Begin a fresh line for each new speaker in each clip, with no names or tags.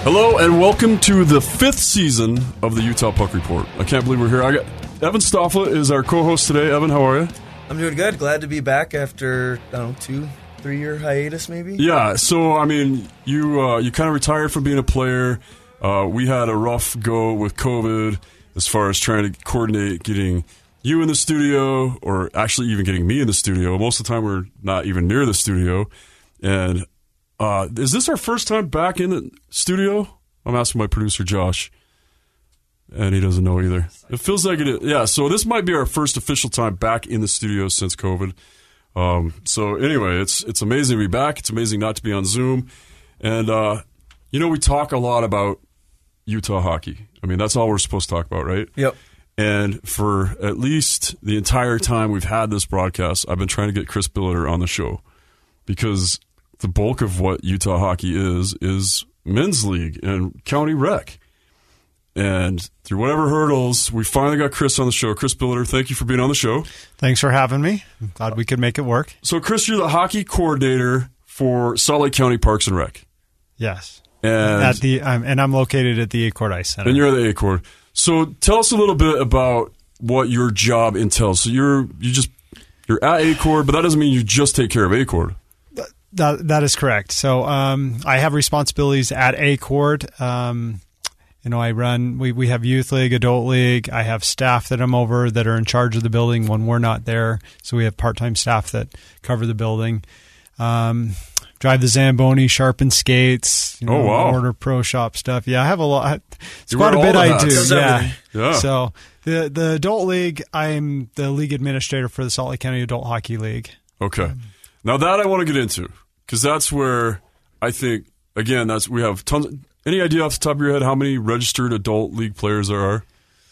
Hello and welcome to the 5th season of the Utah Puck Report. I can't believe we're here. I got Evan Stofflet is our co-host today. Evan, how are you?
I'm doing good. Glad to be back after, 2-3 year hiatus maybe.
Yeah, so I mean, you kind of retired from being a player. We had a rough go with COVID as far as trying to coordinate getting you in the studio, or actually even getting me in the studio. Most of the time we're not even near the studio. And is this our first time back in the studio? I'm asking my producer, Josh, and he doesn't know either. It feels like it is. Yeah, so this might be our first official time back in the studio since COVID. So anyway, it's amazing to be back. It's amazing not to be on Zoom. And, we talk a lot about Utah hockey. I mean, that's all we're supposed to talk about, right?
Yep.
And for at least the entire time we've had this broadcast, I've been trying to get Chris Billiter on the show because the bulk of what Utah hockey is men's league and county rec. And through whatever hurdles, we finally got Chris on the show. Chris Billiter, thank you for being on the show.
Thanks for having me. I'm glad we could make it work.
So, Chris, you're the hockey coordinator for Salt Lake County Parks and Rec.
Yes.
And
I'm located at the A-Court Ice Center.
And you're at the A-Court. So tell us a little bit about what your job entails. So you're at A-Court, but that doesn't mean you just take care of A-Court.
That is correct. So I have responsibilities at A-Court. I run, we have youth league, adult league. I have staff that I'm over that are in charge of the building when we're not there. So we have part-time staff that cover the building. Drive the Zamboni, sharpen skates, order pro shop stuff. Yeah, I have a lot. It's quite a bit I do. Yeah. So the adult league, I'm the league administrator for the Salt Lake County Adult Hockey League.
Okay. Now that I want to get into, because that's where I think, again, we have tons. Any idea off the top of your head how many registered adult league players there are?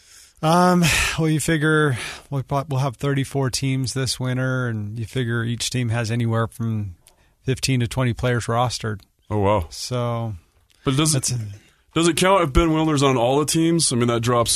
Well, you figure we'll have 34 teams this winter, and you figure each team has anywhere from 15 to 20 players rostered.
Oh, wow.
So,
but does it count if Ben Wilner's on all the teams? I mean, that'll drop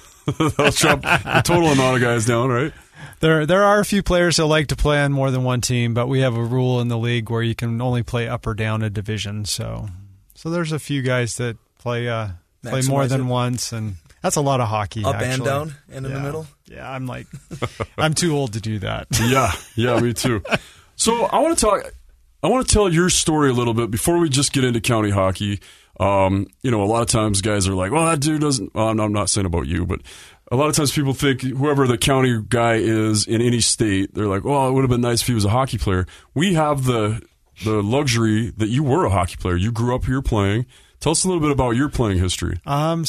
the total amount of guys down, right?
There are a few players that like to play on more than one team, but we have a rule in the league where you can only play up or down a division. So there's a few guys that play more than once, and that's a lot of hockey.
Up
actually.
And down and in the middle?
Yeah, I'm too old to do that.
Yeah, me too. So I want to tell your story a little bit before we just get into county hockey. A lot of times guys are like, well, that dude doesn't, well, I'm not saying about you, but a lot of times people think whoever the county guy is in any state, they're like, well, it would have been nice if he was a hockey player. We have the luxury that you were a hockey player. You grew up here playing. Tell us a little bit about your playing history.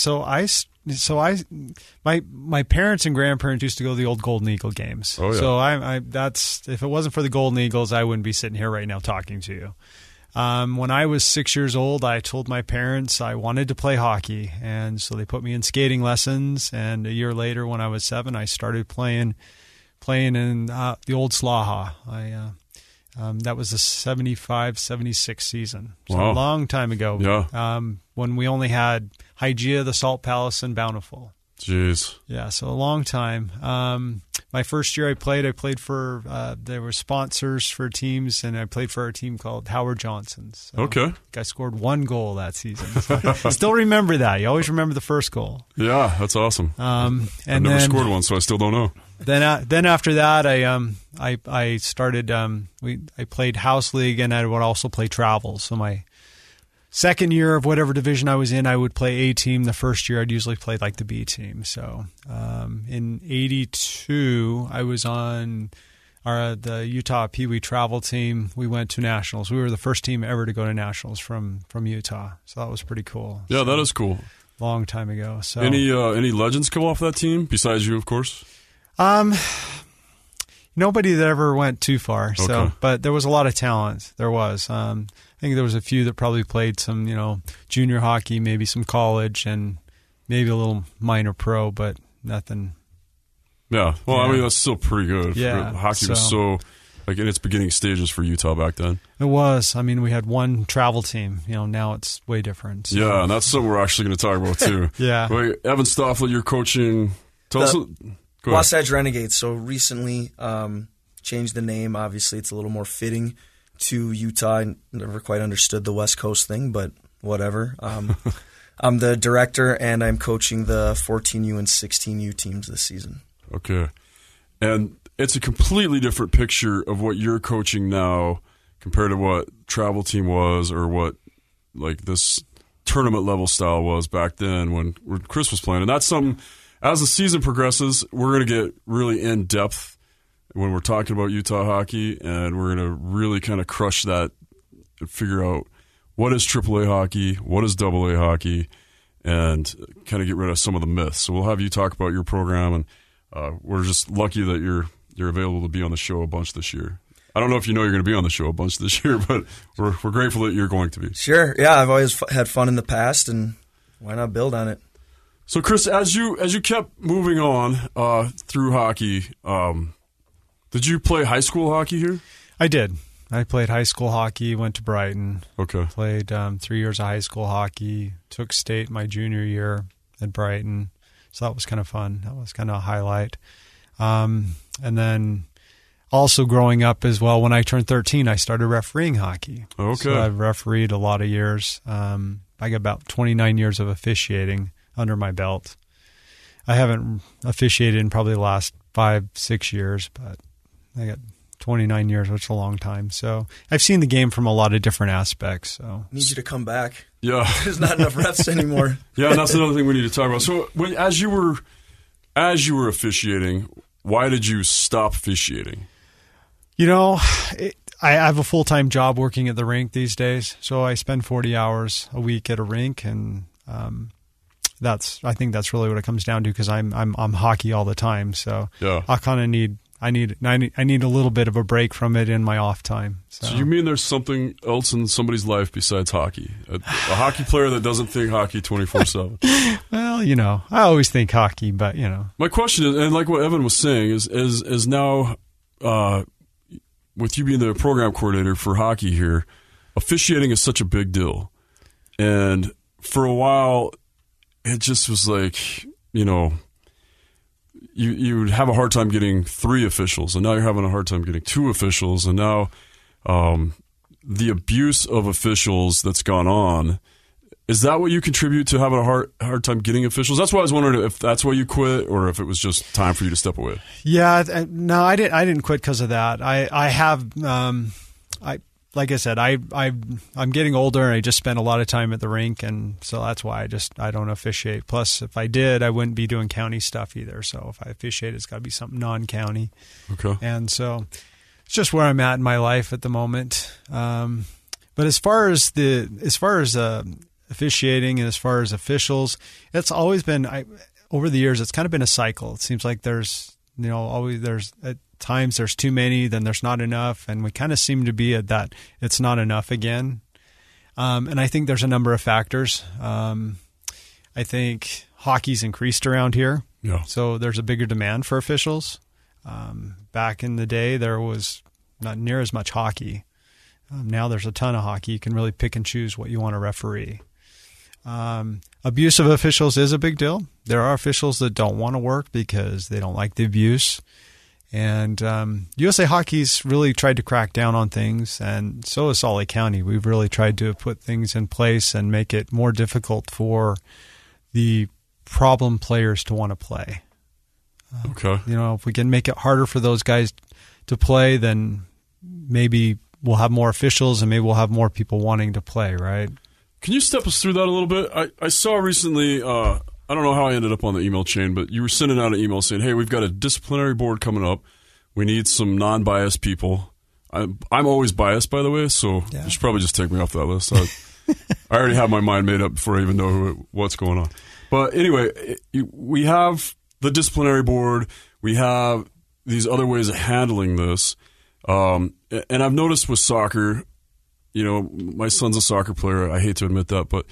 My parents and grandparents used to go to the old Golden Eagle games.
Oh, yeah.
So if it wasn't for the Golden Eagles, I wouldn't be sitting here right now talking to you. When I was 6 years old, I told my parents I wanted to play hockey, and so they put me in skating lessons. And a year later, when I was 7, I started playing in the old Slaha. That was the 75-76 season. So
wow.
A long time ago.
Yeah.
When we only had Hygeia, the Salt Palace, and Bountiful.
Jeez.
Yeah, so a long time. My first year I played for, there were sponsors for teams, and I played for a team called Howard Johnson's. So
okay.
I scored 1 goal that season. So still remember that. You always remember the first goal.
Yeah, that's awesome.
And
I've never scored one, so I still don't know.
Then after that, I started. I played house league, and I would also play travel. So my second year of whatever division I was in, I would play A team. The first year, I'd usually play like the B team. So in '82, I was on the Utah Pee Wee travel team. We went to nationals. We were the first team ever to go to nationals from Utah. So that was pretty cool.
Yeah, that is cool.
Long time ago. So
any legends come off that team besides you, of course?
Nobody that ever went too far.
Okay.
So, but there was a lot of talent. There was. I think there was a few that probably played some, junior hockey, maybe some college, and maybe a little minor pro, but nothing.
Yeah. Well, yeah. I mean, that's still pretty good.
Yeah.
Hockey was so, in its beginning stages for Utah back then.
It was. I mean, we had one travel team. Now it's way different. So.
Yeah, and that's something we're actually going to talk about, too.
Yeah.
Wait, Evan Stofflet, you're coaching. Tell us.
Wasatch Renegades. So recently changed the name. Obviously, it's a little more fitting to Utah. I never quite understood the West Coast thing, but whatever. I'm the director, and I'm coaching the 14U and 16U teams this season.
Okay. And it's a completely different picture of what you're coaching now compared to what travel team was or what like this tournament level style was back then when Chris was playing. And that's something, as the season progresses, we're going to get really in depth when we're talking about Utah hockey, and we're going to really kind of crush that and figure out what is AAA hockey, what is AA hockey, and kind of get rid of some of the myths. So we'll have you talk about your program, and we're just lucky that you're available to be on the show a bunch this year. I don't know if you know you're going to be on the show a bunch this year, but we're grateful that you're going to be.
Sure. Yeah, I've always had fun in the past, and why not build on it?
So, Chris, as you kept moving on through hockey, did you play high school hockey here?
I did. I played high school hockey, went to Brighton.
Okay.
Played 3 years of high school hockey, took state my junior year at Brighton. So that was kind of fun. That was kind of a highlight. And then also growing up as well, when I turned 13, I started refereeing hockey.
Okay.
So I've refereed a lot of years. I got about 29 years of officiating under my belt. I haven't officiated in probably the last 5-6 years, but I got 29 years, which is a long time. So I've seen the game from a lot of different aspects. So
Need you to come back.
Yeah.
There's not enough refs anymore.
Yeah, and that's another thing we need to talk about. So as you were officiating, why did you stop officiating?
You know, I have a full-time job working at the rink these days, so I spend 40 hours a week at a rink, and I think that's really what it comes down to, because I'm hockey all the time. So
yeah.
I kind of need a little bit of a break from it in my off time.
So you mean there's something else in somebody's life besides hockey? A hockey player that doesn't think hockey 24/7.
Well, you know, I always think hockey, but you know.
My question is, and like what Evan was saying, is now with you being the program coordinator for hockey here, officiating is such a big deal, and for a while, it just was like, you know, you would have a hard time getting 3 officials, and now you're having a hard time getting 2 officials, and now the abuse of officials that's gone on, is that what you contribute to having a hard time getting officials? That's why I was wondering if that's why you quit, or if it was just time for you to step away.
Yeah, no, I didn't quit because of that. Like I said, I'm getting older, and I just spend a lot of time at the rink, and so that's why I don't officiate. Plus, if I did, I wouldn't be doing county stuff either. So if I officiate, it's got to be something non-county.
Okay.
And so it's just where I'm at in my life at the moment. But as far as officiating and as far as officials, it's always been over the years. It's kind of been a cycle. It seems like there's at times there's too many, then there's not enough, and we kind of seem to be at that it's not enough again. And I think there's a number of factors. I think hockey's increased around here, so there's a bigger demand for officials. Back in the day, there was not near as much hockey. Now there's a ton of hockey. You can really pick and choose what you want to referee. Abuse of officials is a big deal. There are officials that don't want to work because they don't like the abuse. And USA Hockey's really tried to crack down on things, and so has Salt Lake County. We've really tried to put things in place and make it more difficult for the problem players to want to play.
Okay.
You know, if we can make it harder for those guys to play, then maybe we'll have more officials and maybe we'll have more people wanting to play, right?
Can you step us through that a little bit? I saw recently, I don't know how I ended up on the email chain, but you were sending out an email saying, hey, we've got a disciplinary board coming up. We need some non-biased people. I'm always biased, by the way, so you should probably just take me off that list. I already have my mind made up before I even know what's going on. But anyway, we have the disciplinary board. We have these other ways of handling this. And I've noticed with soccer, you know, my son's a soccer player. I hate to admit that, but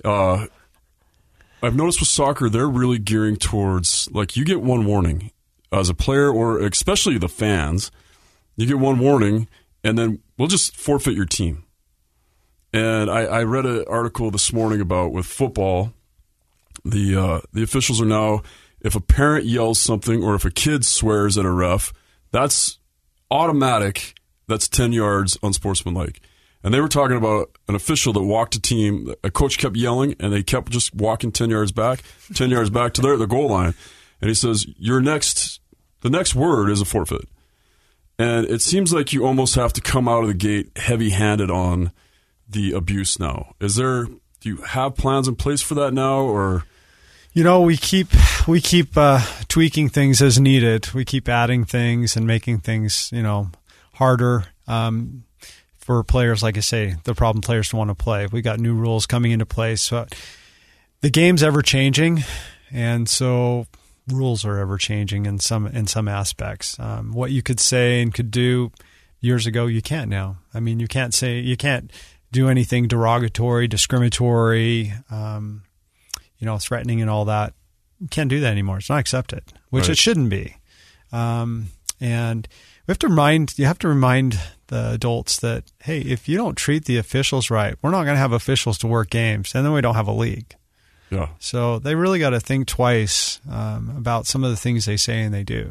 I've noticed with soccer, they're really gearing towards, like, you get one warning as a player, or especially the fans. You get one warning, and then we'll just forfeit your team. And I read an article this morning about with football, the officials are now, if a parent yells something or if a kid swears at a ref, that's automatic. That's 10 yards unsportsmanlike. And they were talking about an official that walked a team. A coach kept yelling, and they kept just walking 10 yards back to the goal line. And he says, the next word is a forfeit. And it seems like you almost have to come out of the gate heavy-handed on the abuse now. Do you have plans in place for that now, or?
We keep tweaking things as needed. We keep adding things and making things, harder for players. Like I say, the problem players don't want to play. We got new rules coming into place. So the game's ever changing, and so rules are ever changing in some aspects. What you could say and could do years ago, you can't now. I mean, you can't do anything derogatory, discriminatory, threatening and all that. You can't do that anymore. It's not accepted, which
Right.
It shouldn't be. And you have to remind the adults that, hey, if you don't treat the officials right, we're not going to have officials to work games, and then we don't have a league.
Yeah.
So they really got to think twice about some of the things they say and they do.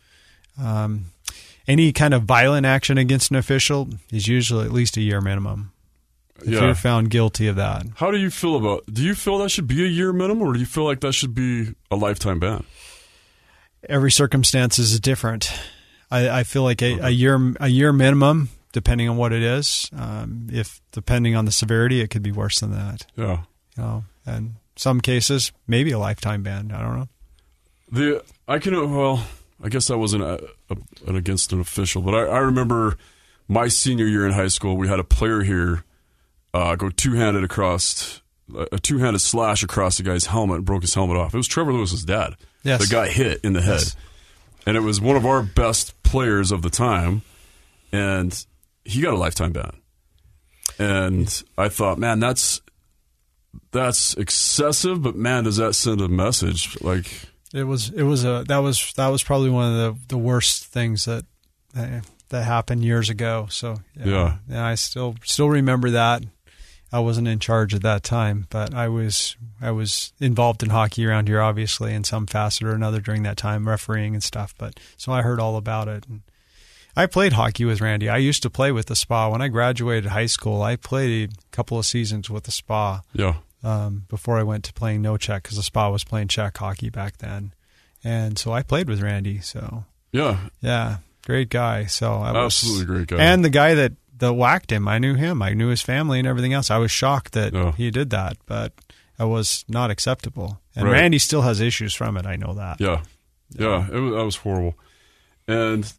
Any kind of violent action against an official is usually at least a year minimum if you're found guilty of that.
How do you feel do you feel that should be a year minimum, or do you feel like that should be a lifetime ban?
Every circumstance is different. I feel like a year minimum, depending on what it is. If depending on the severity, it could be worse than that.
Yeah.
And some cases, maybe a lifetime ban. I don't know.
I guess that wasn't against an official, but I remember my senior year in high school, we had a player here go two-handed slash across the guy's helmet and broke his helmet off. It was Trevor Lewis's dad
Yes.
that got hit in the head.
Yes.
And it was one of our best players of the time, and he got a lifetime ban. And I thought, man, that's excessive, but man, does that send a message? Like,
that was probably one of the worst things that happened years ago. So
Yeah,
I still remember that. I wasn't in charge at that time, but I was involved in hockey around here, obviously, in some facet or another during that time, refereeing and stuff. But so I heard all about it. And I played hockey with Randy. I used to play with the Spa. When I graduated high school, I played a couple of seasons with the Spa.
yeah.
Before I went to playing no Czech, because the Spa was playing Czech hockey back then, and so I played with Randy. So yeah, great guy. So
Absolutely great guy.
And the guy that whacked him, I knew him. I knew his family and everything else. I was shocked that he did that, but it was not acceptable. And
Right.
Randy still has issues from it. I know that.
Yeah. That was horrible. And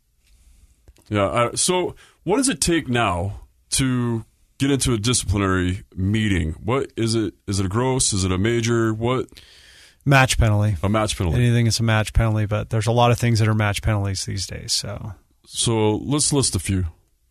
so what does it take now to get into a disciplinary meeting? What is it? Is it a gross? Is it a major? What?
Match penalty.
A match penalty.
Anything is a match penalty, but there's a lot of things that are match penalties these days.
So let's list a few.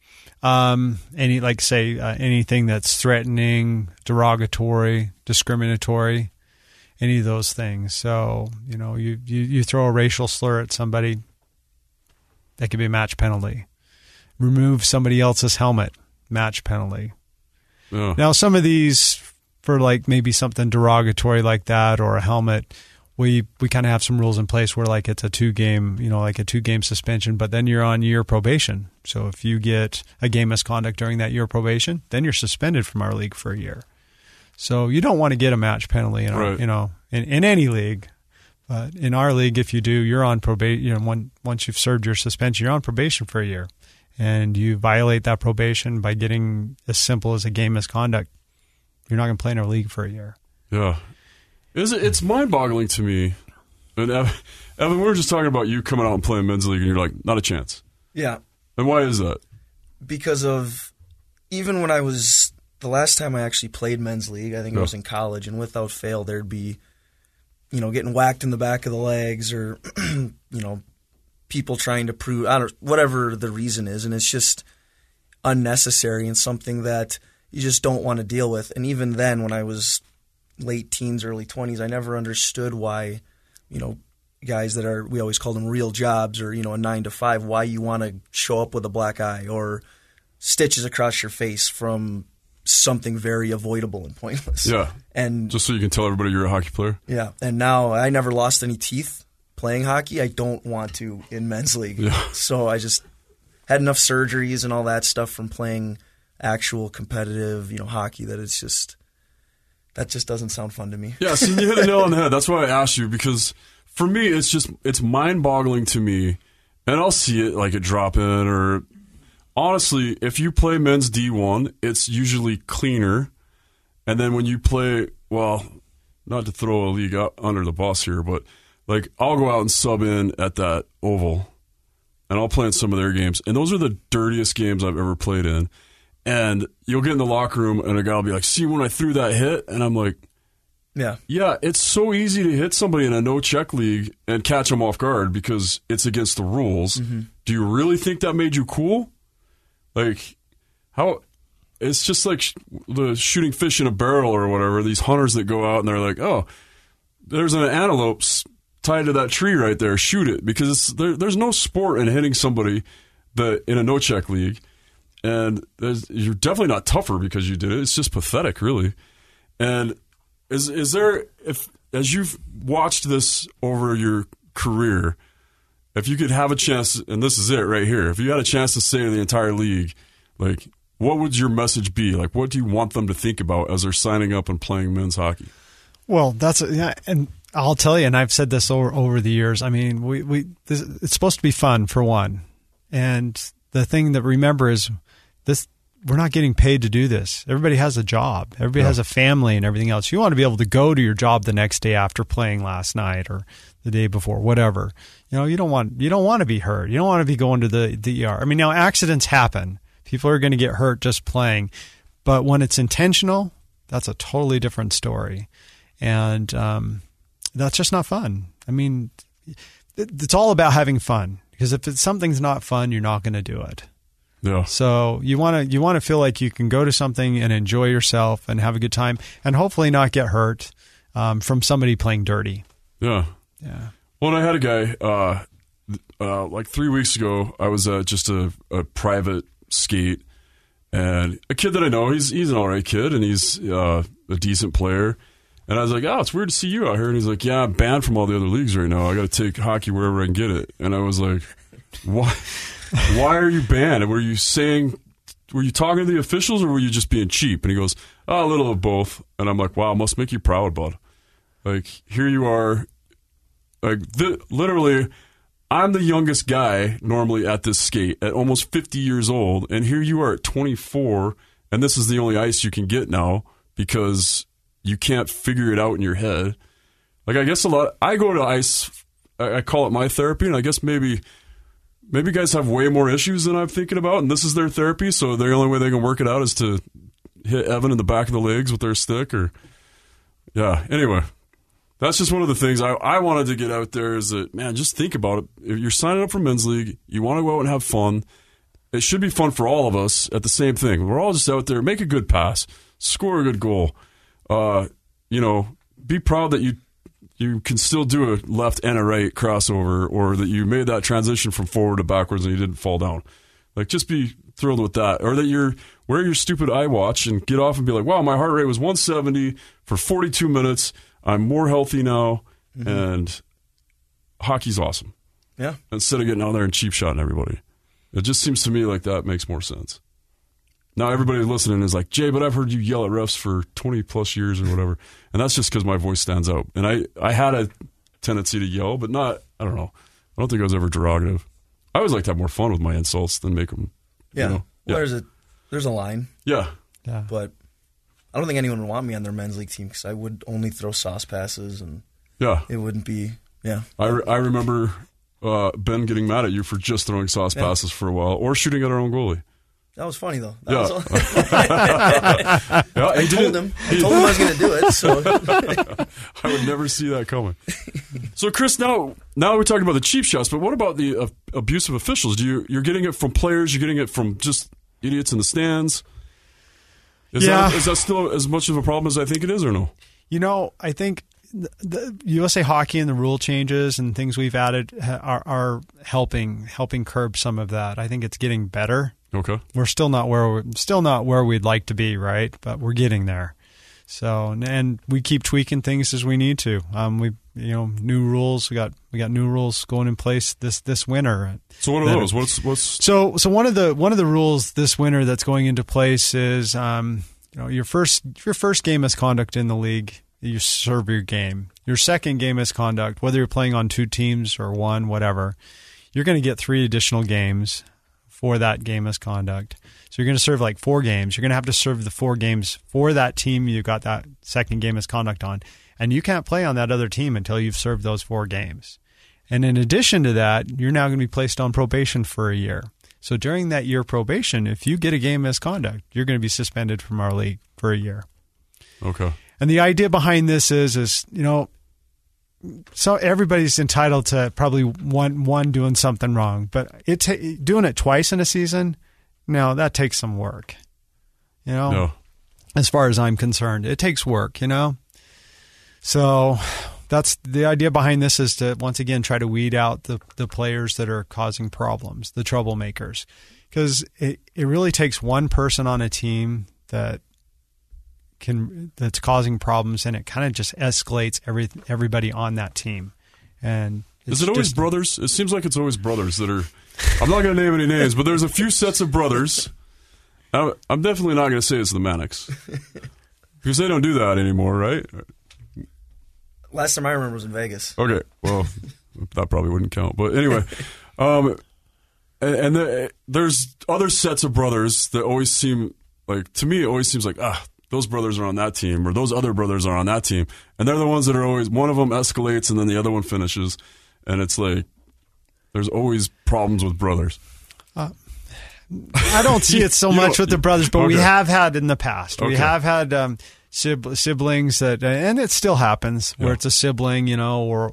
Anything that's threatening, derogatory, discriminatory, any of those things. So, you throw a racial slur at somebody, that could be a match penalty. Remove somebody else's helmet, match penalty.
Yeah.
Now, some of these, for maybe something derogatory like that or a helmet, we kind of have some rules in place where it's a 2-game, a 2-game suspension, but then you're on year probation. So if you get a game misconduct during that year probation, then you're suspended from our league for a year. So you don't want to get a match penalty in any league. But in our league, if you do, you're on probation. Once you've served your suspension, you're on probation for a year. And you violate that probation by getting as simple as a game misconduct, you're not going to play in our league for a year.
Yeah. It's mind-boggling to me. And Evan, we were just talking about you coming out and playing men's league, and you're like, not a chance.
Yeah.
And why is that?
Because of, even when the last time I actually played men's league, I think I was in college, and without fail, there'd be, getting whacked in the back of the legs or, people trying to prove, whatever the reason is, and it's just unnecessary and something that you just don't want to deal with. And even then, when I was late teens, early 20s, I never understood why, guys that we always call them real jobs or, a 9-to-5, why you want to show up with a black eye or stitches across your face from something very avoidable and pointless.
Yeah.
And
just so you can tell everybody you're a hockey player?
Yeah. And now I never lost any teeth playing hockey. I don't want to in men's league.
Yeah.
So I just had enough surgeries and all that stuff from playing actual competitive, hockey, that just doesn't sound fun to me.
Yeah, so you hit the nail on the head. That's why I asked you, because for me, it's mind-boggling to me, and I'll see it like a drop-in, or honestly, if you play men's D1, it's usually cleaner, and then when you play, well, not to throw a league out under the bus here, but like I'll go out and sub in at that Oval, and I'll play in some of their games, and those are the dirtiest games I've ever played in. And you'll get in the locker room, and a guy will be like, "See when I threw that hit?" And I'm like, "Yeah, it's so easy to hit somebody in a no-check league and catch them off guard because it's against the rules." Mm-hmm. Do you really think that made you cool? Like, how? It's just like the shooting fish in a barrel or whatever. These hunters that go out and they're like, "Oh, there's an antelope tied to that tree right there. Shoot it," because there's no sport in hitting somebody in a no-check league. And you're definitely not tougher because you did it. It's just pathetic, really. And is there, as you've watched this over your career, if you could have a chance, and this is it right here, if you had a chance to say to the entire league, like, what would your message be? Like, what do you want them to think about as they're signing up and playing men's hockey?
Well, and I'll tell you, and I've said this over the years. I mean, it's supposed to be fun for one, and the thing that remember is this: we're not getting paid to do this. Everybody has a job. Everybody has a family and everything else. You want to be able to go to your job the next day after playing last night or the day before, whatever. You don't want to be hurt. You don't want to be going to the ER. I mean, now accidents happen. People are going to get hurt just playing, but when it's intentional, that's a totally different story, and that's just not fun. I mean, it's all about having fun. Because if something's not fun, you're not going to do it. Yeah. So you want to feel like you can go to something and enjoy yourself and have a good time, and hopefully not get hurt from somebody playing dirty.
Yeah. Yeah. Well, I had a guy like 3 weeks ago. I was at just a private skate, and a kid that I know. He's an all right kid, and he's a decent player. And I was like, "Oh, it's weird to see you out here." And he's like, "Yeah, I'm banned from all the other leagues right now. I got to take hockey wherever I can get it." And I was like, "Why? Why are you banned? Were you talking to the officials, or were you just being cheap?" And he goes, "Oh, a little of both." And I'm like, "Wow, must make you proud, bud. Like, here you are. Like, literally, I'm the youngest guy normally at this skate at almost 50 years old, and here you are at 24, and this is the only ice you can get now because you can't figure it out in your head." Like, I guess I go to ice, I call it my therapy, and I guess maybe guys have way more issues than I'm thinking about, and this is their therapy, so the only way they can work it out is to hit Evan in the back of the legs with their stick, anyway. That's just one of the things I wanted to get out there is that, man, just think about it. If you're signing up for Men's League, you want to go out and have fun. It should be fun for all of us at the same thing. We're all just out there, make a good pass, score a good goal. Be proud that you can still do a left and a right crossover, or that you made that transition from forward to backwards and you didn't fall down. Like, just be thrilled with that. Or that you're wear your stupid iWatch and get off and be like, "Wow, my heart rate was 170 for 42 minutes. I'm more healthy now, and hockey's awesome."
Yeah.
Instead of getting out there and cheap shotting everybody. It just seems to me like that makes more sense. Now everybody listening is like, "Jay, but I've heard you yell at refs for 20 plus years or whatever." And that's just because my voice stands out. And I had a tendency to yell, but not, I don't know. I don't think I was ever derogative. I always like to have more fun with my insults than make them,
Well, there's a line.
Yeah.
But I don't think anyone would want me on their men's league team because I would only throw sauce passes, and it wouldn't be,
I remember Ben getting mad at you for just throwing sauce passes for a while, or shooting at our own goalie.
That was funny, though.
I
told him I was going to do it. So
I would never see that coming. So, Chris, now we're talking about the cheap shots, but what about the abusive officials? You're getting it from players? You're getting it from just idiots in the stands? Is that still as much of a problem as I think it is, or no?
I think the USA Hockey and the rule changes and things we've added are helping curb some of that. I think it's getting better.
Okay.
We're still not where we'd like to be, right? But we're getting there. So, and we keep tweaking things as we need to. new rules. We got new rules going in place this winter.
So what are those? What's
so one of the rules this winter that's going into place is your first game misconduct in the league, you serve your game. Your second game misconduct, whether you're playing on 2 teams or 1, whatever, you're going to get 3 additional games for that game misconduct. So you're going to serve like 4 games. You're going to have to serve the 4 games for that team you got that second game misconduct on. And you can't play on that other team until you've served those 4 games. And in addition to that, you're now going to be placed on probation for a year. So during that year probation, if you get a game misconduct, you're going to be suspended from our league for a year.
Okay.
And the idea behind this is so everybody's entitled to probably one doing something wrong, but doing it twice in a season, no, that takes some work.
No.
As far as I'm concerned, it takes work. So that's the idea behind this, is to once again try to weed out the players that are causing problems, the troublemakers, because it really takes one person on a team that's causing problems, and it kind of just escalates everybody on that team. And
is it always brothers? It seems like it's always brothers that are. I'm not going to name any names, but there's a few sets of brothers. I'm definitely not going to say it's the Mannix, because they don't do that anymore, right?
Last time I remember was in Vegas.
Okay, well, that probably wouldn't count. But anyway, there's other sets of brothers that always seem like, to me, it always seems like, those brothers are on that team, or those other brothers are on that team. And they're the ones that are always, one of them escalates and then the other one finishes. And it's like, there's always problems with brothers.
I don't see it so much with the brothers, but we have had in the past. We have had siblings that, and it still happens, where it's a sibling, or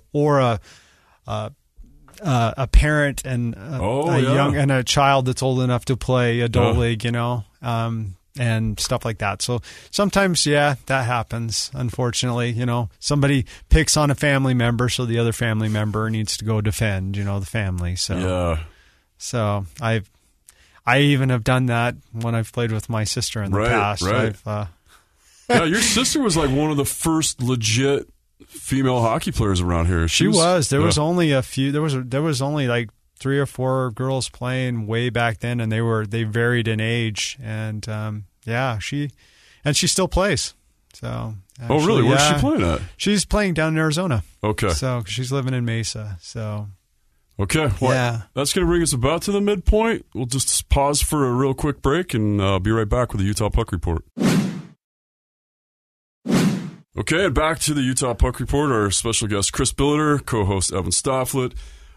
a parent and young and a child that's old enough to play adult league, and stuff like that. So sometimes, that happens. Unfortunately, somebody picks on a family member, so the other family member needs to go defend, the family. So I even have done that when I've played with my sister in the past.
Right. Your sister was like one of the first legit female hockey players around here. She was. There was only a few. There was only like 3 or 4 girls playing way back then, and they varied in age. And she still plays. So. Actually, really? Where's she playing at? She's playing down in Arizona. Okay. So she's living in Mesa. So. Okay. Well, that's going to bring us about to the midpoint. We'll just pause for a real quick break and be right back with the Utah Puck Report. Okay, and back to the Utah Puck Report. Our special guest, Chris Billiter, co-host Evan Stofflet.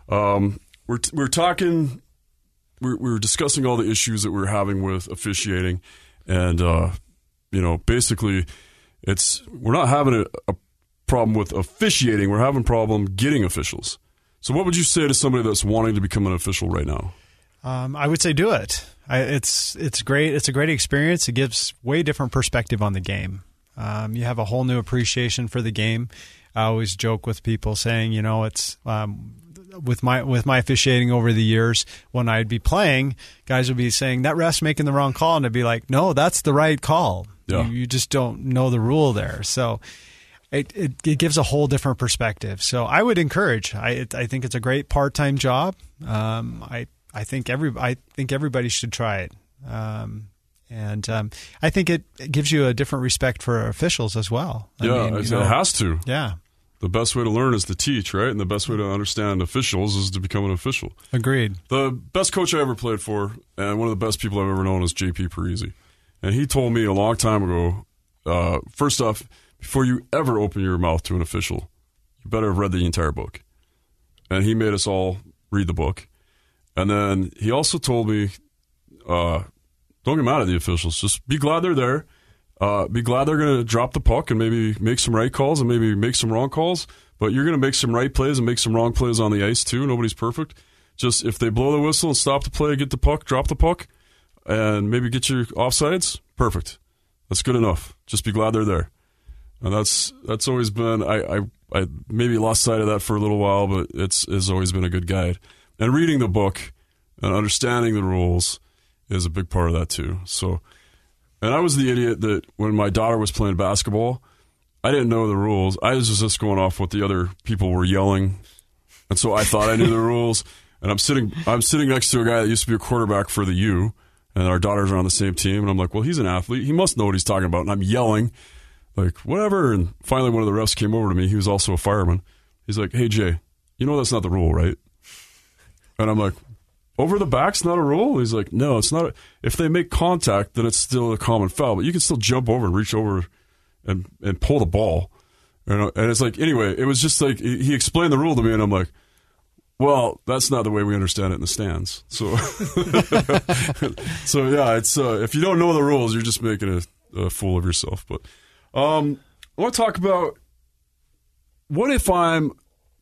We're talking. We're discussing all the issues that we're having with officiating, and basically, we're not having a problem with officiating. We're having a problem getting officials. So, what would you say to somebody that's wanting to become an official right now? I would say do it. It's great. It's a great experience. It gives way different perspective on the game. You have a whole new appreciation for the game. I always joke with people saying, it's with my officiating over the years, when I'd be playing, guys would be saying that ref's making the wrong call, and I'd be like, no, that's the right call. Yeah. You just don't know the rule there. So it gives a whole different perspective. So I would encourage. I think it's a great part-time job. I think everybody should try it. And I think it gives you a different respect for officials as well. It has to. Yeah. The best way to learn is to teach, right? And the best way to understand officials is to become an official. Agreed. The best coach I ever played for, and one of the best people I've ever known, is J.P. Parisi. And he told me a long time ago, first off, before you ever open your mouth to an official, you better have read the entire book. And he made us all read the book. And then he also told me, don't get mad at the officials. Just be glad they're there. Be glad they're going to drop the puck and maybe make some right calls and maybe make some wrong calls. But you're going to make some right plays and make some wrong plays on the ice too. Nobody's perfect. Just if they blow the whistle and stop the play, get the puck, drop the puck, and maybe get your offsides, perfect. That's good enough. Just be glad they're there. And that's always been, I maybe lost sight of that for a little while, but it's always been a good guide. And reading the book and understanding the rules is a big part of that too. So, and I was the idiot that when my daughter was playing basketball, I didn't know the rules. I was just going off what the other people were yelling, and so I thought I knew the rules. And I'm sitting next to a guy that used to be a quarterback for the U, and our daughters are on the same team. And I'm like, well, he's an athlete. He must know what he's talking about. And I'm yelling, like, whatever. And finally, one of the refs came over to me. He was also a fireman. He's like, hey, Jay, you know that's not the rule, right? And I'm like, over the back's not a rule? He's like, no, it's not. If they make contact, then it's still a common foul. But you can still jump over and reach over and pull the ball. And it's like, anyway, it was just like he explained the rule to me, and I'm like, well, that's not the way we understand it in the stands. So, so yeah, it's if you don't know the rules, you're just making a fool of yourself. But I want to talk about, what if I'm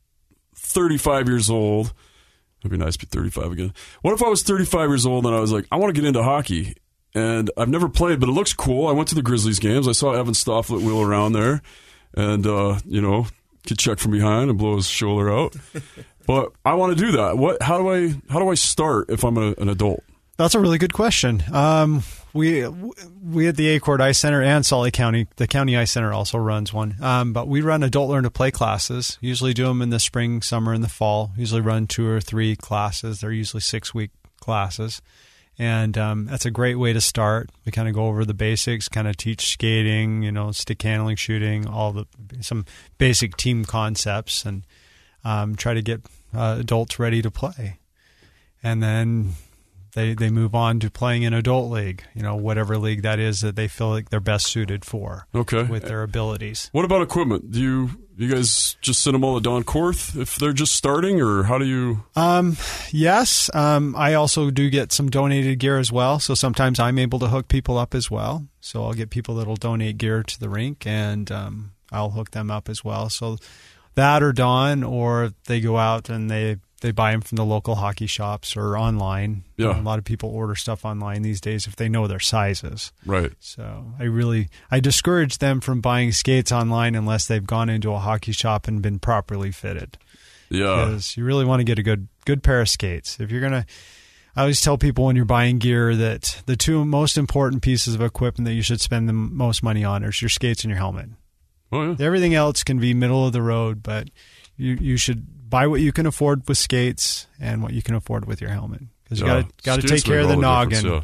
35 years old? It'd be nice to be 35 again. What if I was 35 years old and I was like, I want to get into hockey, and I've never played, but it looks cool. I went to the Grizzlies games. I saw Evan Stofflet wheel around there, and could check from behind and blow his shoulder out. But I want to do that. How do I start if I'm an adult?
That's a really good question. We at the A-Court Ice Center and Salt Lake County, the County Ice Center also runs one. But we run adult learn to play classes. Usually do them in the spring, summer, and the fall. Usually run 2 or 3 classes. They're usually 6-week classes. And that's a great way to start. We kind of go over the basics, kind of teach skating, stick handling, shooting, some basic team concepts, and try to get adults ready to play. And then they move on to playing in adult league, whatever league that is that they feel like they're best suited for.
Okay.
With their abilities.
What about equipment? Do you guys just send them all to Don Korth if they're just starting, or how do you?
Yes. I also do get some donated gear as well. So sometimes I'm able to hook people up as well. So I'll get people that'll donate gear to the rink, and I'll hook them up as well. So that or Don, or they go out and they buy them from the local hockey shops or online.
Yeah.
A lot of people order stuff online these days if they know their sizes.
Right.
So I discourage them from buying skates online unless they've gone into a hockey shop and been properly fitted.
Yeah.
Because you really want to get a good pair of skates. If you're going to, I always tell people when you're buying gear that the 2 most important pieces of equipment that you should spend the most money on are your skates and your helmet.
Oh, yeah.
Everything else can be middle of the road, but you should buy what you can afford with skates and what you can afford with your helmet, because you got to take care of the noggin.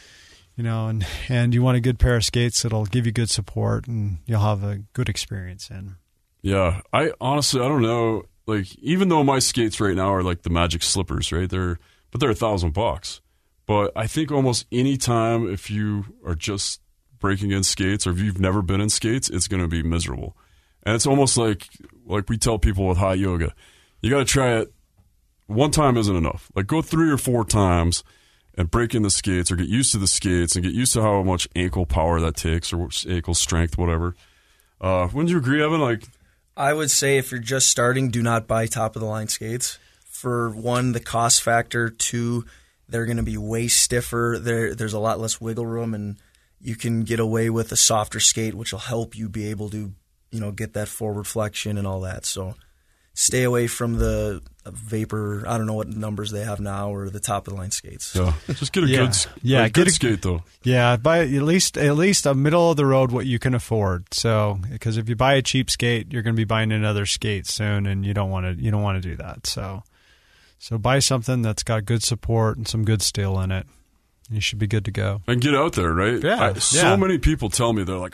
And you want a good pair of skates that'll give you good support and you'll have a good experience in.
Yeah, I honestly don't know. Like, even though my skates right now are like the Magic slippers, right? They're $1,000. But I think almost any time, if you are just breaking in skates, or if you've never been in skates, it's going to be miserable. And it's almost like we tell people with hot yoga, you got to try it. One time isn't enough. Like, go 3 or 4 times and break in the skates, or get used to the skates and get used to how much ankle power that takes, or ankle strength, whatever. Wouldn't you agree, Evan? Like,
I would say if you're just starting, do not buy top-of-the-line skates. For 1, the cost factor. 2, they're going to be way stiffer. There's a lot less wiggle room, and you can get away with a softer skate, which will help you be able to, get that forward flexion and all that. So stay away from the Vapor, I don't know what numbers they have now, or the top-of-the-line skates.
Yeah, just get a good skate, though.
Yeah, buy at least a middle of the road what you can afford. So, because if you buy a cheap skate, you're going to be buying another skate soon, and you don't want to do that. So buy something that's got good support and some good steel in it. You should be good to go.
And get out there, right?
Yeah.
So many people tell me, they're like,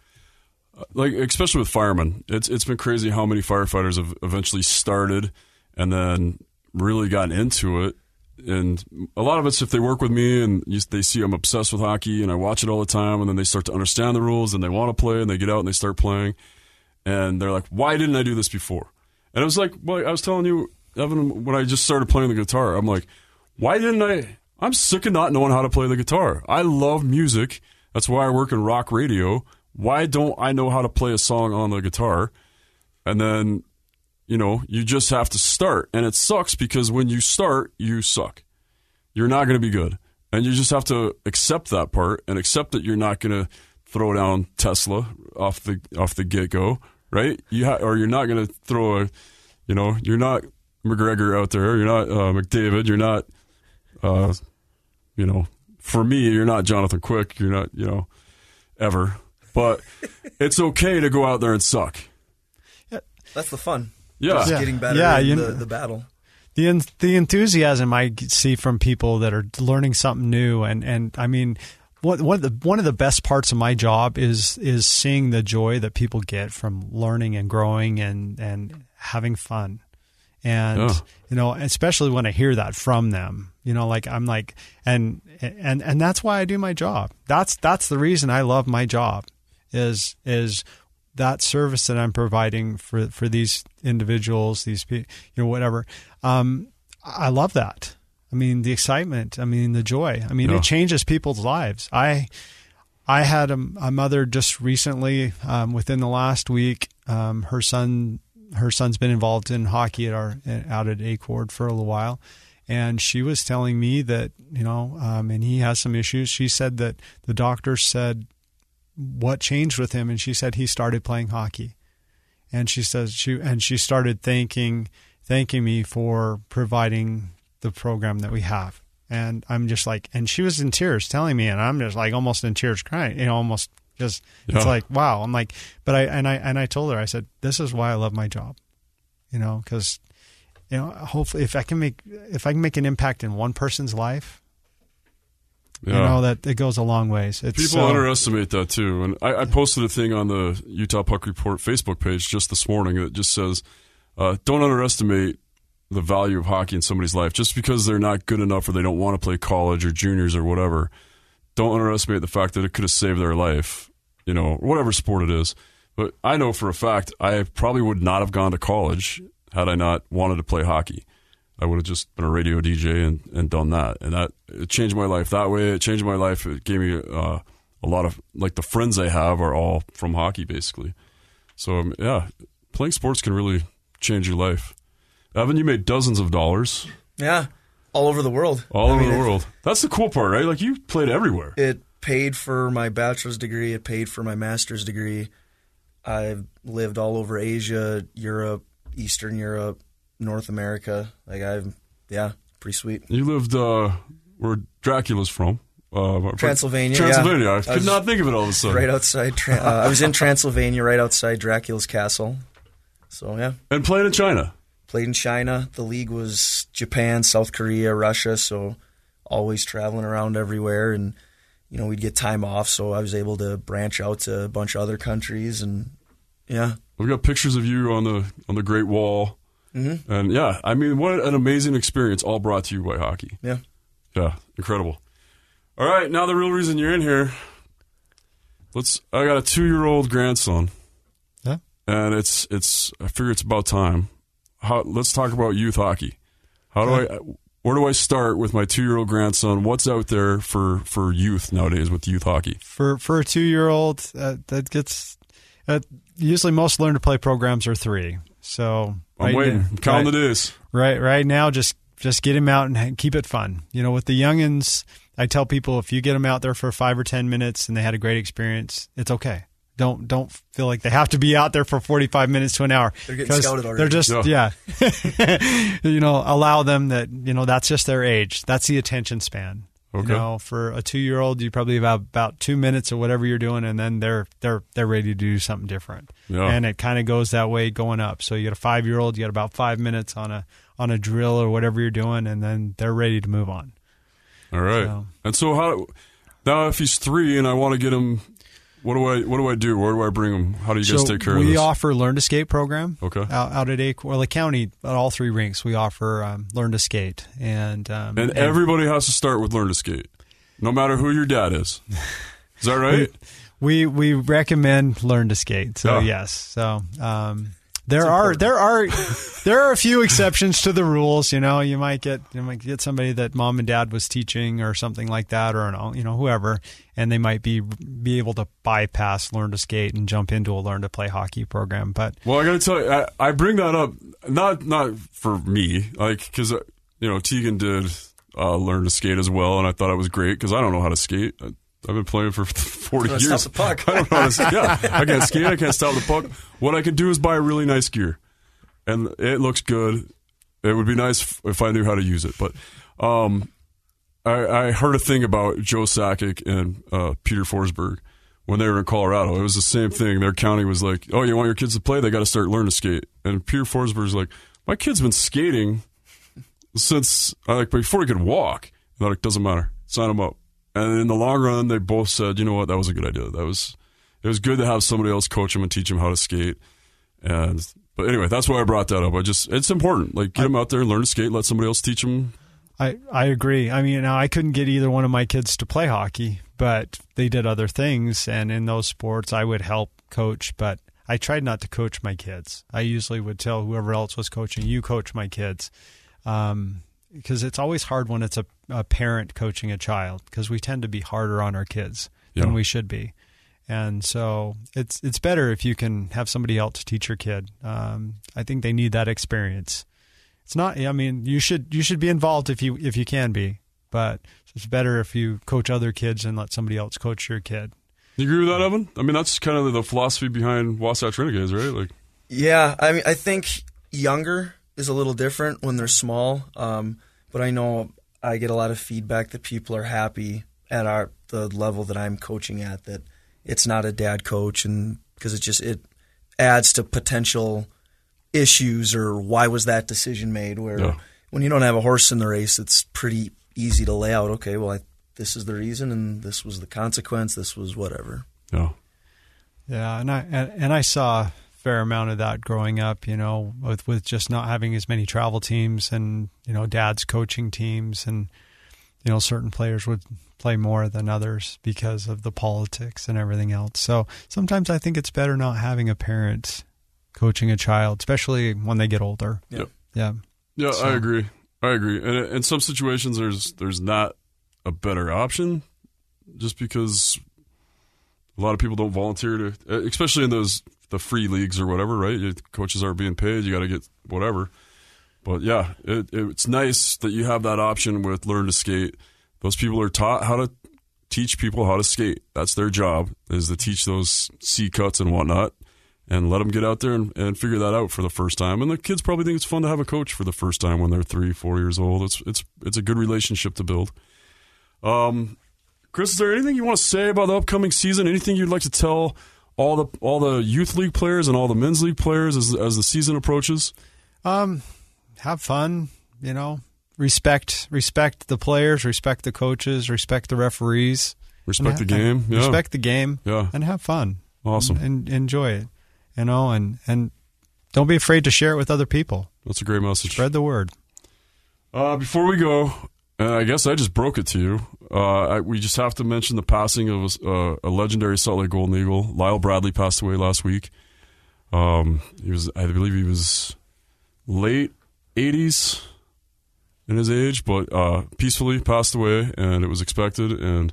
like, especially with firemen, it's been crazy how many firefighters have eventually started and then really gotten into it. And a lot of it's if they work with me and they see I'm obsessed with hockey and I watch it all the time, and then they start to understand the rules and they want to play, and they get out and they start playing. And they're like, why didn't I do this before? And it was like, well, I was telling you, Evan, when I just started playing the guitar, I'm like, why didn't I? I'm sick of not knowing how to play the guitar. I love music. That's why I work in rock radio. Why don't I know how to play a song on the guitar? And then, you just have to start. And it sucks because when you start, you suck. You're not going to be good. And you just have to accept that part and accept that you're not going to throw down Tesla off the get-go, right? You're not going to throw you're not McGregor out there. You're not McDavid. You're not, for me, you're not Jonathan Quick. You're not, ever. but it's okay to go out there and suck.
That's the fun.
Yeah.
Just getting better in the battle.
The enthusiasm I see from people that are learning something new, and I mean, one of the best parts of my job is seeing the joy that people get from learning and growing and having fun, and especially when I hear that from them, like I'm like, and that's why I do my job. That's the reason I love my job is that service that I'm providing for these individuals, these people, whatever. I love that. I mean, the excitement. I mean, the joy. I mean, it changes people's lives. I had a mother just recently, within the last week. Her son's been involved in hockey out at Acord for a little while, and she was telling me that and he has some issues. She said that the doctor said what changed with him, and she said he started playing hockey, and she says she started thanking me for providing the program that we have. And I'm just like, and she was in tears telling me, and I'm just like almost in tears crying, almost just, it's like, wow. I'm like, but I told her, I said, this is why I love my job, because, hopefully if I can make an impact in one person's life, that it goes a long ways.
People underestimate that too. And I posted a thing on the Utah Puck Report Facebook page just this morning that just says, don't underestimate the value of hockey in somebody's life. Just because they're not good enough or they don't want to play college or juniors or whatever, don't underestimate the fact that it could have saved their life, whatever sport it is. But I know for a fact I probably would not have gone to college had I not wanted to play hockey. I would have just been a radio DJ and done that. And it changed my life that way. It changed my life. It gave me a lot of, like, the friends I have are all from hockey, basically. So, playing sports can really change your life. Evan, you made dozens of dollars.
Yeah, all over the world.
All over the world. That's the cool part, right? Like, you played everywhere.
It paid for my bachelor's degree. It paid for my master's degree. I've lived all over Asia, Europe, Eastern Europe, North America. Pretty sweet.
You lived where Dracula's from.
Transylvania.
Transylvania. I could not think of it all of a sudden.
Right outside. I was in Transylvania, right outside Dracula's castle. So, yeah.
And played in China.
Played in China. The league was Japan, South Korea, Russia, so always traveling around everywhere. And, we'd get time off, so I was able to branch out to a bunch of other countries. And, yeah. We've
got pictures of you on the Great Wall. Mm-hmm. And, I mean, what an amazing experience, all brought to you by hockey.
Yeah.
Yeah, incredible. All right, now the real reason you're in here, I got a 2-year-old grandson.
Yeah.
And I figure it's about time. Let's talk about youth hockey. Where do I start with my 2-year-old grandson? What's out there for youth nowadays with youth hockey?
For a 2-year-old, that gets usually most learn to play programs are 3. So
I'm waiting. I'm counting the days.
Right now, just get him out and keep it fun. With the youngins, I tell people if you get them out there for 5 or 10 minutes and they had a great experience, it's okay. Don't feel like they have to be out there for 45 minutes to an hour.
They're getting scouted already.
They're just, allow them that, that's just their age. That's the attention span.
Okay.
For a 2-year-old, you probably have about 2 minutes or whatever you're doing, and then they're ready to do something different.
Yeah.
And it kind of goes that way going up. So you got a 5-year-old, you got about 5 minutes on a drill or whatever you're doing, and then they're ready to move on.
All right. And so now if he's 3 and I want to get him, what do I do? Where do I bring him? How do you guys take care of this?
We offer Learn to Skate program.
Okay.
Out at the county, at all 3 rinks, we offer Learn to Skate. And
everybody has to start with Learn to Skate, no matter who your dad is. Is that right?
We recommend Learn to Skate. So yes. So there are a few exceptions to the rules. You might get somebody that mom and dad was teaching or something like that, or whoever, and they might be able to bypass Learn to Skate and jump into a Learn to Play hockey program. But
I got to tell you, I bring that up not for me, because Tegan did Learn to Skate as well, and I thought it was great because I don't know how to skate. I've been playing for 40 years.
Stop the puck.
I don't know how to skate. Yeah, I can't skate. I can't stop the puck. What I can do is buy really nice gear, and it looks good. It would be nice if I knew how to use it. But I heard a thing about Joe Sakic and Peter Forsberg, when they were in Colorado. It was the same thing. Their county was like, oh, you want your kids to play? They got to start learning to skate. And Peter Forsberg's like, my kid's been skating since before he could walk. And they're like, doesn't matter. Sign him up. And in the long run, they both said, you know what, that was a good idea. It was good to have somebody else coach him and teach him how to skate. But anyway, that's why I brought that up. It's important. Like, get him out there and learn to skate. Let somebody else teach him.
I agree. I mean, I couldn't get either one of my kids to play hockey, but they did other things. And in those sports, I would help coach, but I tried not to coach my kids. I usually would tell whoever else was coaching, you coach my kids. Because it's always hard when it's a parent coaching a child, because we tend to be harder on our kids than we should be. And so it's better if you can have somebody else teach your kid. I think they need that experience. It's not. I mean, you should be involved if you can be, but it's better if you coach other kids and let somebody else coach your kid.
You agree with that, Evan? I mean, that's kind of the philosophy behind Wasatch Renegades, right? Like,
yeah. I mean, I think younger is a little different when they're small. But I know I get a lot of feedback that people are happy at the level that I'm coaching at, that it's not a dad coach, and because it adds to potential issues, or why was that decision made, where when you don't have a horse in the race, it's pretty easy to lay out, okay, well, this is the reason and this was the consequence, this was whatever.
Yeah, and I saw a fair amount of that growing up, with just not having as many travel teams, and dad's coaching teams, and certain players would play more than others because of the politics and everything else. So sometimes I think it's better not having a parent coaching a child, especially when they get older.
Yep.
Yeah.
So. I agree. And in some situations, there's not a better option, just because a lot of people don't volunteer to, especially in the free leagues or whatever, right? Coaches aren't being paid. You got to get whatever. But yeah, it's nice that you have that option with Learn to Skate. Those people are taught how to teach people how to skate. That's their job, is to teach those C cuts and whatnot, and let them get out there and figure that out for the first time. And the kids probably think it's fun to have a coach for the first time when they're 3-4 years old. It's a good relationship to build. Chris, is there anything you want to say about the upcoming season? Anything you'd like to tell all the youth league players and all the men's league players as the season approaches?
Have fun, respect the players, respect the coaches, respect the referees,
respect the game,
respect the game,
yeah,
and have fun.
Awesome,
and enjoy it, and don't be afraid to share it with other people.
That's a great message.
Spread the word.
Before we go, and I guess I just broke it to you. We just have to mention the passing of a legendary Salt Lake Golden Eagle. Lyle Bradley passed away last week. I believe he was late 80s in his age, but peacefully passed away, and it was expected. And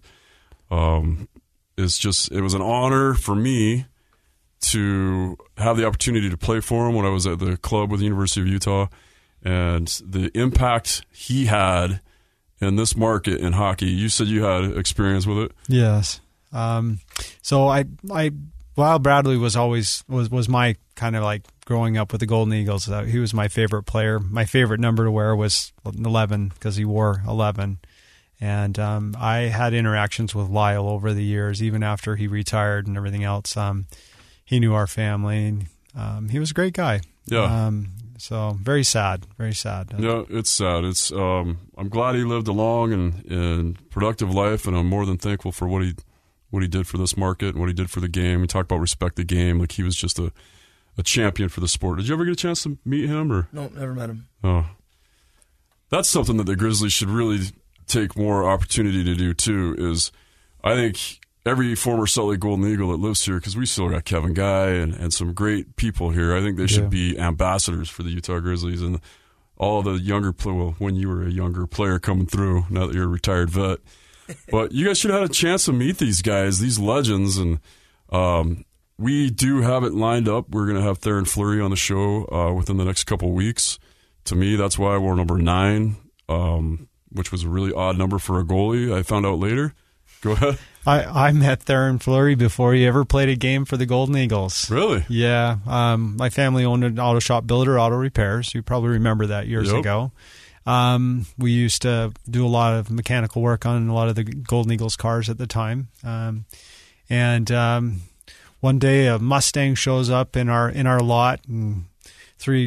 it was an honor for me to have the opportunity to play for him when I was at the club with the University of Utah, and the impact he had in this market in hockey. You said you had experience with it.
Yes. So Lyle Bradley was always was my kind of like growing up with the Golden Eagles. He was my favorite player. My favorite number to wear was 11 because he wore 11. And I had interactions with Lyle over the years, even after he retired and everything else. He knew our family. And, he was a great guy.
Yeah.
So very sad, very sad.
Yeah, it's sad. I'm glad he lived a long and productive life, and I'm more than thankful for what he did for this market and what he did for the game. He talked about respect the game, like he was just a champion for the sport. Did you ever get a chance to meet him? Or
no, never met him.
Oh, that's something that the Grizzlies should really take more opportunity to do too. Is I think every former Salt Lake Golden Eagle that lives here, because we still got Kevin Guy and some great people here, I think they should be ambassadors for the Utah Grizzlies, and all the younger when you were a younger player coming through, now that you're a retired vet. But you guys should have had a chance to meet these guys, these legends, and we do have it lined up. We're going to have Theoren Fleury on the show within the next couple of weeks. To me, that's why I wore number 9, which was a really odd number for a goalie. I found out later. Go ahead.
I met Theoren Fleury before he ever played a game for the Golden Eagles.
Really?
Yeah. My family owned an auto shop, Builder Auto Repairs. You probably remember that years ago. We used to do a lot of mechanical work on a lot of the Golden Eagles cars at the time. And one day a Mustang shows up in our lot, and three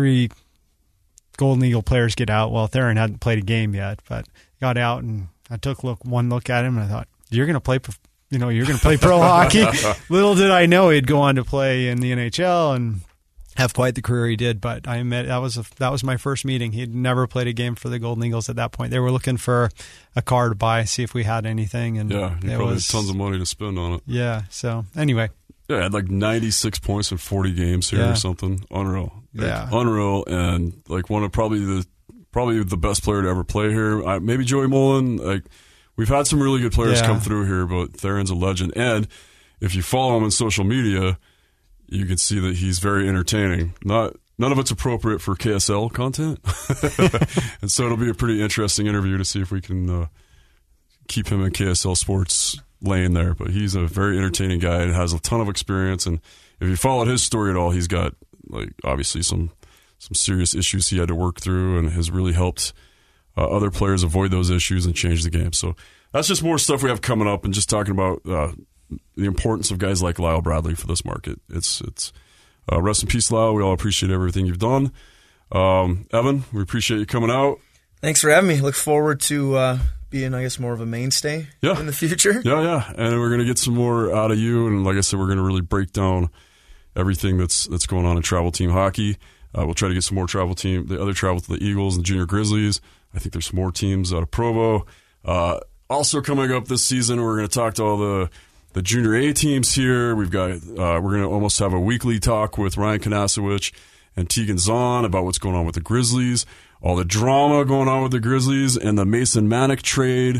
Golden Eagle players get out. Well, Theron hadn't played a game yet, but got out, and I took one look at him, and I thought, you're going to play pro hockey. Little did I know he'd go on to play in the NHL and have quite the career he did. But I admit that was my first meeting. He'd never played a game for the Golden Eagles at that point. They were looking for a car to buy, see if we had anything, and
yeah, you probably had tons of money to spend on it.
Yeah. So anyway.
Yeah, I had like 96 points in 40 games here or something. Unreal.
Yeah.
Unreal, and like one of probably the best player to ever play here. Maybe Joey Mullen. Like, we've had some really good players come through here, but Theron's a legend. And if you follow him on social media, you can see that he's very entertaining. None of it's appropriate for KSL content. And so it'll be a pretty interesting interview to see if we can keep him in KSL sports lane there, but he's a very entertaining guy and has a ton of experience. And if you followed his story at all, he's got like obviously some serious issues he had to work through, and has really helped other players avoid those issues and change the game. So that's just more stuff we have coming up, and just talking about the importance of guys like Lyle Bradley for this market. It's rest in peace, Lyle. We all appreciate everything you've done. Evan, we appreciate you coming out.
Thanks for having me. Look forward to being, I guess, more of a mainstay in the future.
Yeah. And we're going to get some more out of you. And like I said, we're going to really break down everything that's going on in travel team hockey. We'll try to get some more the other travel to the Eagles and Junior Grizzlies. I think there's some more teams out of Provo. Also coming up this season, we're going to talk to all the Junior A teams here. We're going to almost have a weekly talk with Ryan Kanasowicz and Tegan Zahn about what's going on with the Grizzlies, all the drama going on with the Grizzlies, and the Mason Manick trade.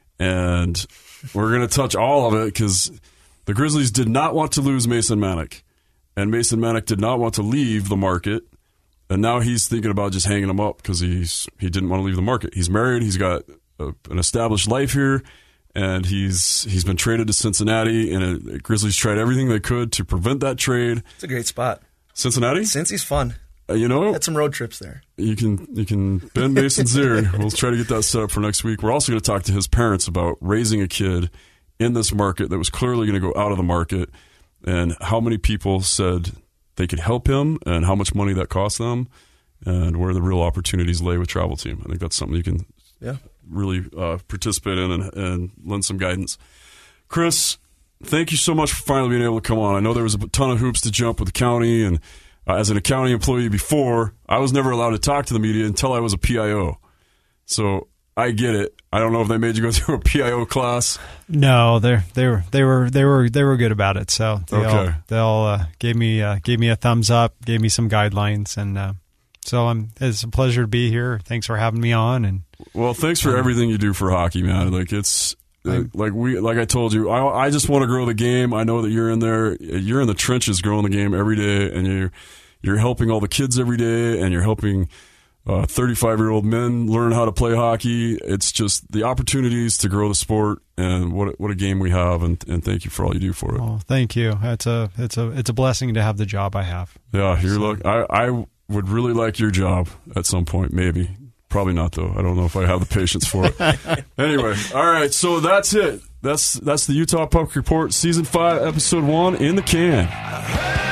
And we're going to touch all of it because the Grizzlies did not want to lose Mason Manick, and Mason Manick did not want to leave the market. And now he's thinking about just hanging him up because he didn't want to leave the market. He's married. He's got an established life here, and he's been traded to Cincinnati. And the Grizzlies tried everything they could to prevent that trade.
It's a great spot.
Cincinnati?
Cincy's fun.
Had
some road trips there.
You can bend Mason's ear. We'll try to get that set up for next week. We're also going to talk to his parents about raising a kid in this market that was clearly going to go out of the market, and how many people said they could help him, and how much money that cost them, and where the real opportunities lay with Travel Team. I think that's something you can really participate in and lend some guidance. Chris, thank you so much for finally being able to come on. I know there was a ton of hoops to jump with the county, and as an accounting employee before, I was never allowed to talk to the media until I was a PIO. So I get it. I don't know if they made you go through a PIO class. No, they were good about it. So they all gave me a thumbs up, gave me some guidelines, and so it's a pleasure to be here. Thanks for having me on. And well, thanks for everything you do for hockey, man. Like like I told you, I just want to grow the game. I know that you're in there. You're in the trenches growing the game every day, and you're helping all the kids every day, and you're helping 35-year-old men learn how to play hockey. It's just the opportunities to grow the sport, and what a game we have, and thank you for all you do for it. Oh, thank you. It's a blessing to have the job I have. Yeah, I would really like your job at some point, maybe. Probably not, though. I don't know if I have the patience for it. Anyway, all right, so that's it. That's the Utah Puck Report, Season 5, Episode 1 in the can.